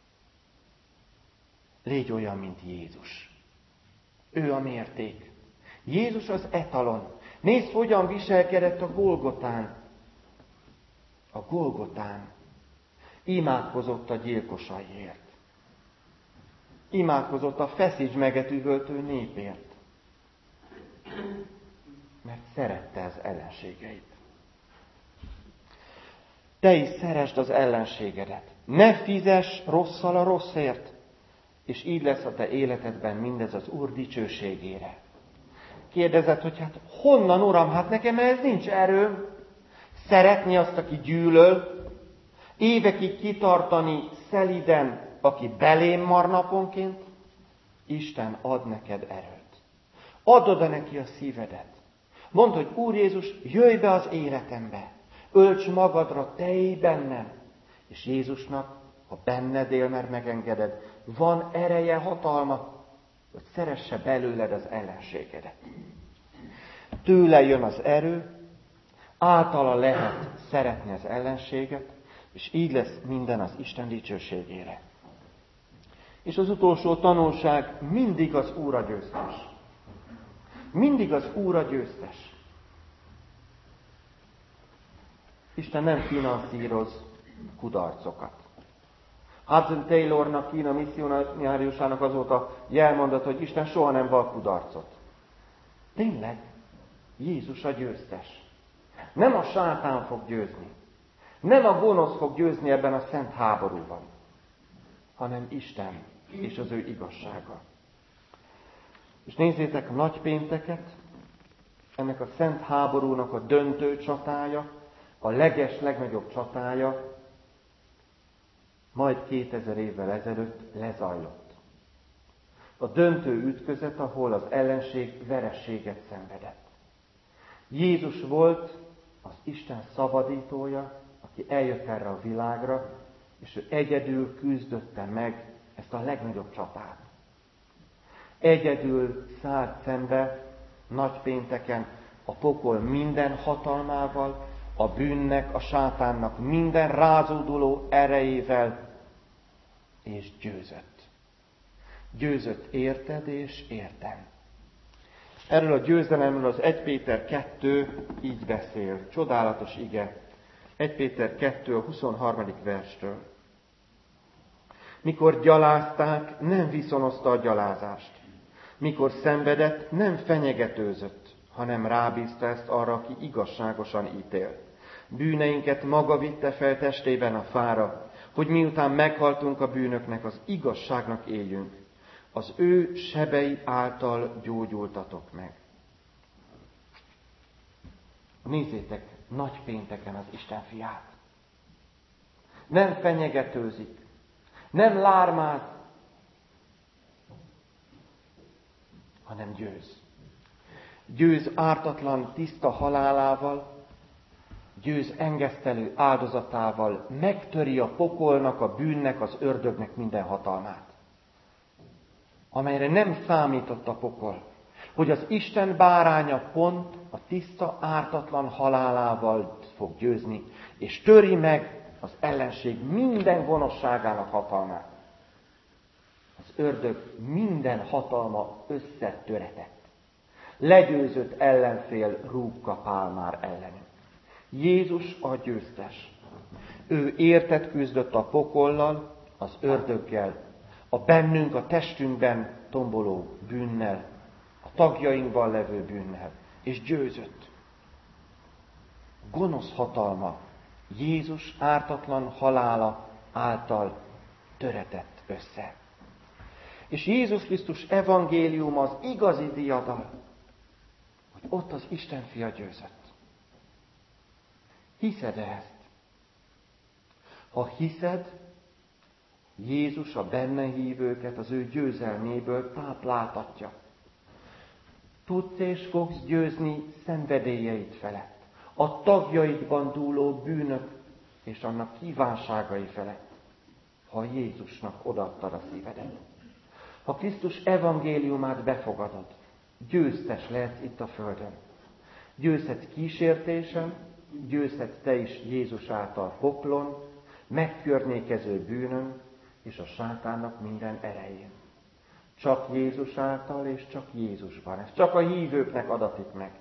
Légy olyan, mint Jézus. Ő a mérték. Jézus az etalon. Nézd, hogyan viselkedett a Golgotán. A Golgotán. Imádkozott a gyilkosaiért. Imádkozott a feszíts meget üvöltő népért. Mert szerette az ellenségeit. Te is szeresd az ellenségedet. Ne fizess rosszal a rosszért. És így lesz a te életedben mindez az Úr dicsőségére. Kérdezed, hogy hát honnan, Uram, hát nekem ehhez nincs erőm. Szeretni azt, aki gyűlöl, évekig kitartani szeliden, aki belém mar naponként. Isten ad neked erőt. Add oda neki a szívedet. Mondd, hogy Úr Jézus, jöjj be az életembe. Ölts magadra, te élj bennem. És Jézusnak, ha benned él, mert megengeded, van ereje, hatalma, hogy szeresse belőled az ellenségedet. Tőle jön az erő, általa lehet szeretni az ellenséget, és így lesz minden az Isten dicsőségére. És az utolsó tanulság, mindig az Úr a győztes. Mindig az Úr a győztes. Isten nem finanszíroz kudarcokat. Hudson Taylornak, Kína misszionáriusának az volt a jelmondat, hogy Isten soha nem val kudarcot. Tényleg, Jézus a győztes. Nem a sátán fog győzni. Nem a gonosz fog győzni ebben a szent háborúban, hanem Isten és az ő igazsága. És nézzétek a nagypénteket, ennek a szent háborúnak a döntő csatája, a legnagyobb csatája, majd 2000 évvel ezelőtt lezajlott. A döntő ütközet, ahol az ellenség vereséget szenvedett. Jézus volt az Isten szabadítója, aki eljött erre a világra, és ő egyedül küzdötte meg ezt a legnagyobb csatát. Egyedül szállt szembe nagypénteken a pokol minden hatalmával, a bűnnek, a sátánnak minden rázóduló erejével, és győzött. Győzött érted és értem. Erről a győzelemről az 1 Péter 2 így beszél. Csodálatos ige. 1 Péter 2 a 23. verstől. Mikor gyalázták, nem viszonozta a gyalázást. Mikor szenvedett, nem fenyegetőzött, hanem rábízta ezt arra, aki igazságosan ítél. Bűneinket maga vitte fel testében a fára, hogy miután meghaltunk a bűnöknek, az igazságnak éljünk. Az ő sebei által gyógyultatok meg. Nézzétek nagypénteken az Isten fiát. Nem fenyegetőzik, nem lármáz, hanem győz. Győz ártatlan, tiszta halálával, győz engesztelő áldozatával, megtöri a pokolnak, a bűnnek, az ördögnek minden hatalmát. Amelyre nem számított a pokol, hogy az Isten báránya pont a tiszta, ártatlan halálával fog győzni, és töri meg az ellenség minden gonoszságának hatalmát. Az ördög minden hatalma összetöretett. Legyőzött ellenfél rúgkapál már ellenünk. Jézus a győztes. Ő érted küzdött a pokollal, az ördöggel, a bennünk, a testünkben tomboló bűnnel, a tagjainkban levő bűnnel, és győzött. Gonosz hatalma Jézus ártatlan halála által töretett össze. És Jézus Krisztus evangéliuma az igazi diadal, hogy ott az Isten fia győzött. Hiszed-e ezt? Ha hiszed, Jézus a benne hívőket az ő győzelméből tápláltatja. Tudsz és fogsz győzni szenvedélyeid felett, a tagjaidban dúló bűnök és annak kívánságai felett, ha Jézusnak odaadtad a szívedet. Ha Krisztus evangéliumát befogadod, győztes lehetsz itt a földön. Győzhetsz kísértésen, győzhetsz te is Jézus által poklon, megkörnyékező bűnön, és a sátánnak minden erején. Csak Jézus által, és csak Jézusban. Ez csak a hívőknek adatik meg.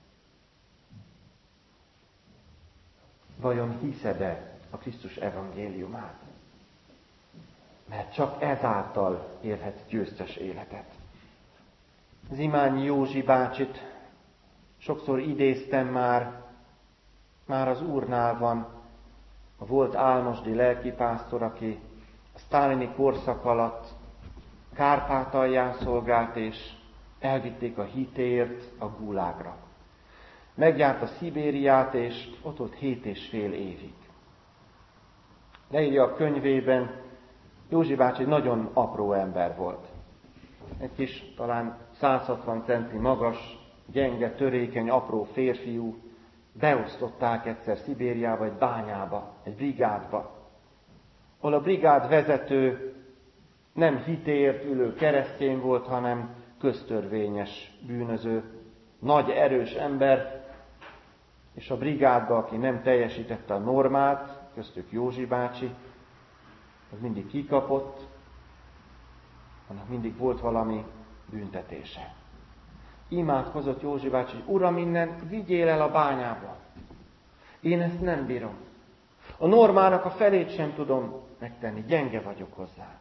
Vajon hiszed-e a Krisztus evangéliumát? Mert csak ezáltal élhetsz győztes életet. Zimányi Józsi bácsit sokszor idéztem már az Úrnál van, a volt álmosdi lelkipásztor, aki a sztálini korszak alatt Kárpátalján szolgált, és elvitték a hitért a Gulágra. Megjárta Szibériát, és ott volt 7,5 évig. Leírja a könyvében, Józsi bácsi egy nagyon apró ember volt. Egy kis, talán 160 centi magas, gyenge, törékeny, apró férfiú beosztották egyszer Szibériába, egy bányába, egy brigádba, ahol a brigád vezető nem hitért ülő keresztény volt, hanem köztörvényes bűnöző, nagy, erős ember, és a brigádba, aki nem teljesítette a normát, köztük Józsi bácsi, az mindig kikapott, annak mindig volt valami büntetése. Imádkozott Józsi bácsi, hogy Uram, innen vigyél el a bányába. Én ezt nem bírom. A normának a felét sem tudom megtenni, gyenge vagyok hozzá.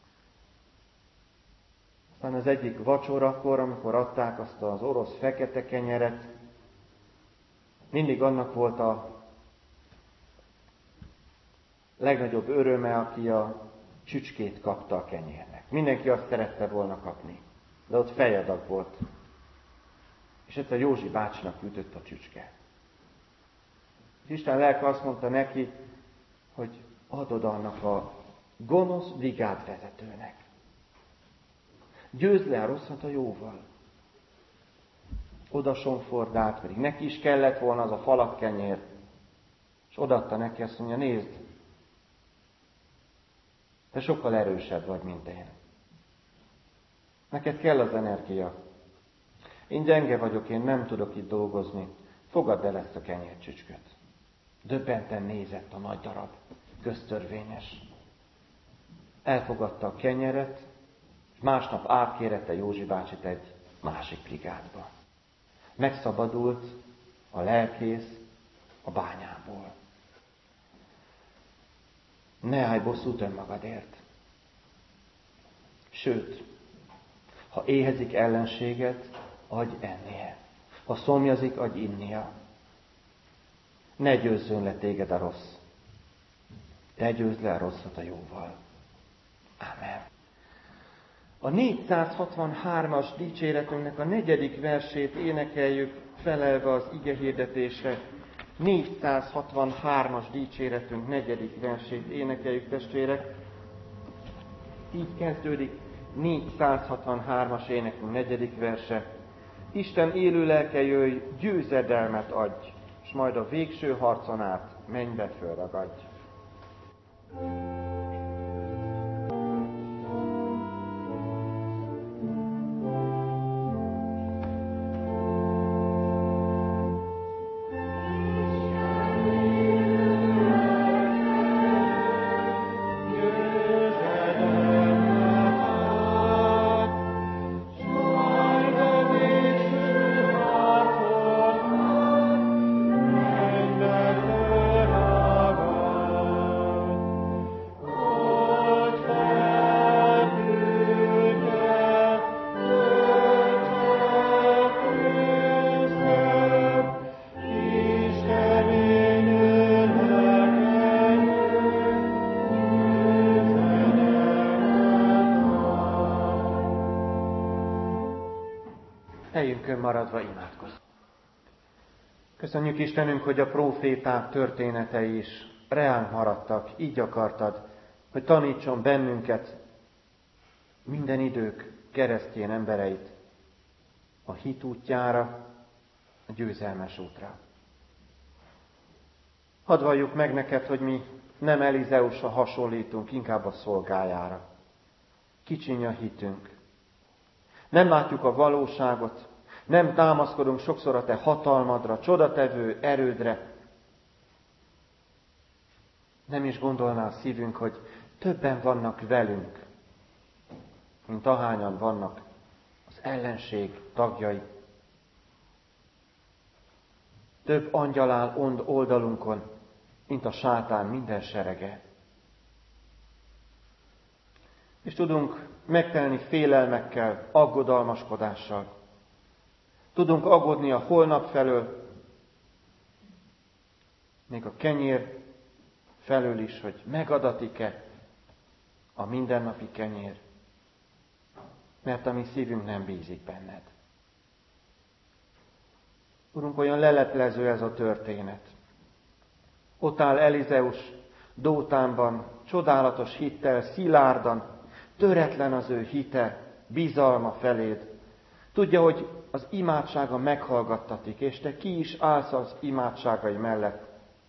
Aztán az egyik vacsorakor, amikor adták azt az orosz fekete kenyeret, mindig annak volt a legnagyobb öröme, aki a csücskét kapta a kenyérnek. Mindenki azt szerette volna kapni, de ott fejadag volt. És egyszer Józsi bácsinak ütött a csücske. És Isten lelke azt mondta neki, hogy adod annak a gonosz brigádvezetőnek. Győzd le a rosszat a jóval. Oda sonfordált, pedig neki is kellett volna az a falakkenyér, és odaadta neki, azt mondja, nézd, te sokkal erősebb vagy, mint én. Neked kell az energia. Én gyenge vagyok, én nem tudok itt dolgozni. Fogadd el ezt a kenyércsücsköt. Döbbenten nézett a nagy darab, köztörvényes. Elfogadta a kenyeret, és másnap átkérette Józsi bácsit egy másik brigádba. Megszabadult a lelkész a bányából. Ne állj bosszút önmagadért. Sőt, ha éhezik ellenséget, adj ennie. Ha szomjazik, adj innia. Ne győzzön le téged a rossz. Te győzd le a rosszat a jóval. Ámen. A 463-as dicséretünknek a 4. versét énekeljük, felelve az igehirdetésre. 463-as dicséretünk 4. versét énekeljük, testvérek. Így kezdődik 463-as énekünk 4. verse. Isten élő lelke, jöjj, győzedelmet adj, és majd a végső harcon át mennybe fölragadj. Helyünkön maradva imádkozunk. Köszönjük Istenünk, hogy a próféták történetei is reánk maradtak, így akartad, hogy tanítson bennünket, minden idők keresztény embereit a hit útjára, a győzelmes útra. Hadd valljuk meg neked, hogy mi nem Elizeusra hasonlítunk, inkább a szolgájára. Kicsiny a hitünk. Nem látjuk a valóságot, nem támaszkodunk sokszor a te hatalmadra, csodatevő erődre. Nem is gondolná a szívünk, hogy többen vannak velünk, mint ahányan vannak az ellenség tagjai. Több angyal áll oldalunkon, mint a sátán minden serege. És tudunk megtelni félelmekkel, aggodalmaskodással. Tudunk aggódni a holnap felől, még a kenyér felől is, hogy megadatik-e a mindennapi kenyér, mert a mi szívünk nem bízik benned. Urunk, olyan leleplező ez a történet. Ott áll Elizeus Dótánban, csodálatos hittel, szilárdan, töretlen az ő hite, bizalma feléd. Tudja, hogy az imádsága meghallgattatik, és te ki is állsz az imádságai mellett.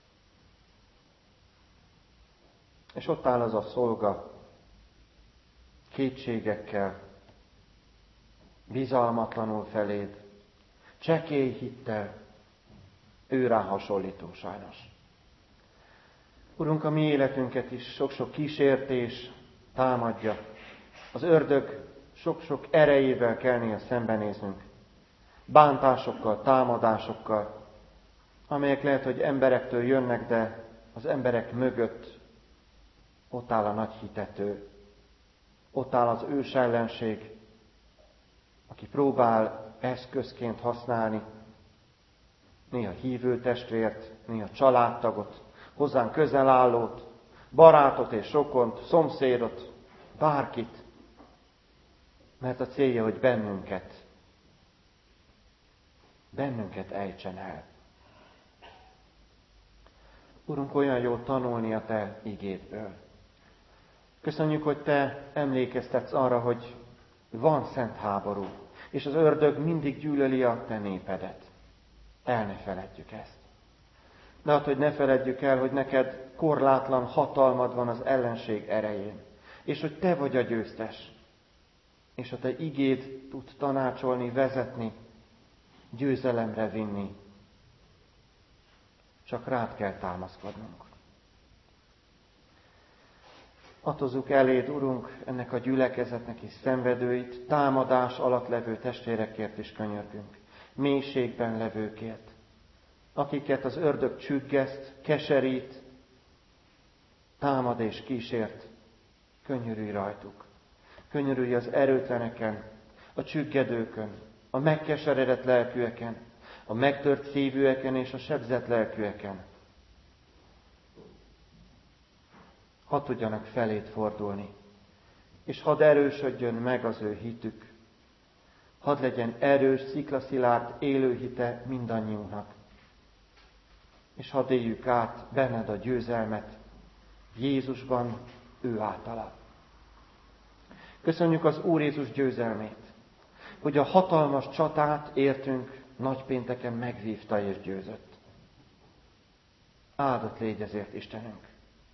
És ott áll az a szolga, kétségekkel, bizalmatlanul feléd, csekély hittel, ő rá hasonlító sajnos. Urunk, a mi életünket is sok-sok kísértés támadja. Az ördög sok-sok erejével kell néha szembenéznünk. Bántásokkal, támadásokkal, amelyek lehet, hogy emberektől jönnek, de az emberek mögött ott áll a nagy hitető. Ott áll az ős ellenség, aki próbál eszközként használni néha hívő testvért, néha családtagot, hozzánk közel állót, barátot és rokont, szomszédot, bárkit, mert a célja, hogy bennünket ejtsen el. Urunk, olyan jó tanulni a Te igédből. Köszönjük, hogy Te emlékeztetsz arra, hogy van szent háború, és az ördög mindig gyűlöli a Te népedet. El ne feledjük ezt. De hogy ne feledjük el, hogy neked korlátlan hatalmad van az ellenség erején, és hogy Te vagy a győztes, és a Te igéd tud tanácsolni, vezetni, győzelemre vinni. Csak rád kell támaszkodnunk. Adhozzuk eléd, Urunk, ennek a gyülekezetnek is szenvedőit, támadás alatt levő testvérekért is könyörgünk, mélységben levőkért, akiket az ördög csüggeszt, keserít, támad és kísért, könyörülj rajtuk. Könyörülj az erőtleneken, a csüggedőkön, a megkeseredett lelkűeken, a megtört szívűeken és a sebzett lelkűeken. Hadd tudjanak feléd fordulni, és hadd erősödjön meg az ő hitük. Hadd legyen erős, sziklaszilárd, élő hite mindannyiunknak. És hadd éljük át benned a győzelmet, Jézusban, ő általa. Köszönjük az Úr Jézus győzelmét, hogy a hatalmas csatát értünk nagypénteken megvívta és győzött. Áldott légy ezért, Istenünk!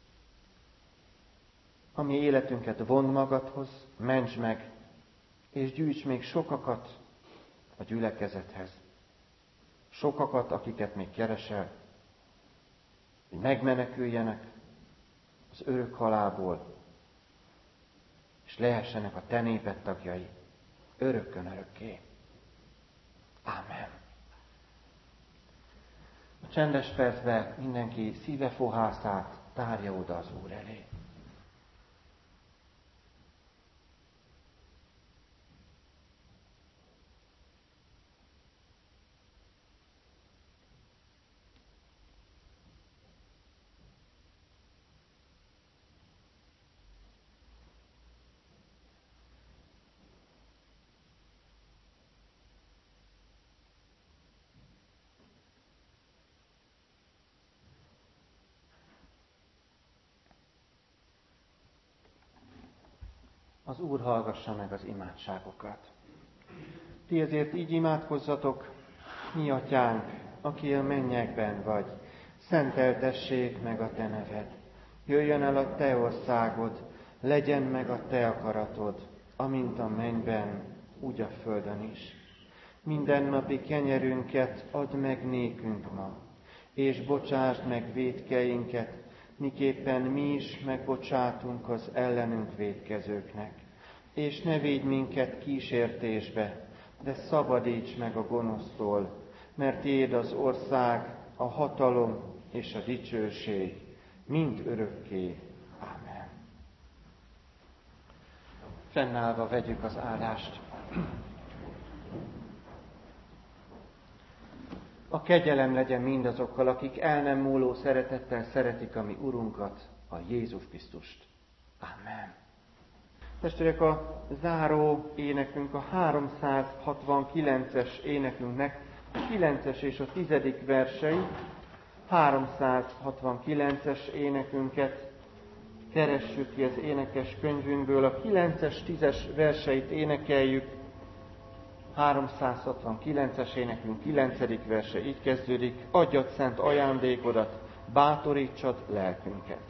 A mi életünket vond magadhoz, mentsd meg, és gyűjts még sokakat a gyülekezethez. Sokakat, akiket még keresel, hogy megmeneküljenek az örök halálból, és lehessenek a te néped tagjai örökkön örökké. Ámen. A csendes percben mindenki szíve fohászát tárja oda az Úr elé. Az Úr hallgassa meg az imádságokat. Ti ezért így imádkozzatok: mi atyánk, aki a mennyekben vagy, szenteltessék meg a te neved. Jöjjön el a te országod, legyen meg a te akaratod, amint a mennyben, úgy a földön is. Mindennapi kenyerünket add meg nékünk ma, és bocsásd meg vétkeinket, miképpen mi is megbocsátunk az ellenünk vétkezőknek. És ne védj minket kísértésbe, de szabadíts meg a gonosztól, mert tiéd az ország, a hatalom és a dicsőség, mind örökké. Ámen. Fennállva vegyük az áldást. A kegyelem legyen mindazokkal, akik el nem múló szeretettel szeretik a mi Urunkat, a Jézus Krisztust. Amen. Testvérek, a záró énekünk, a 369-es énekünknek a 9-es és a 10. versei, 369-es énekünket keressük ki az énekes könyvünkből, a 9-es, 10-es verseit énekeljük, 369-es énekünk 9. verse így kezdődik: adjad szent ajándékodat, bátorítsad lelkünket.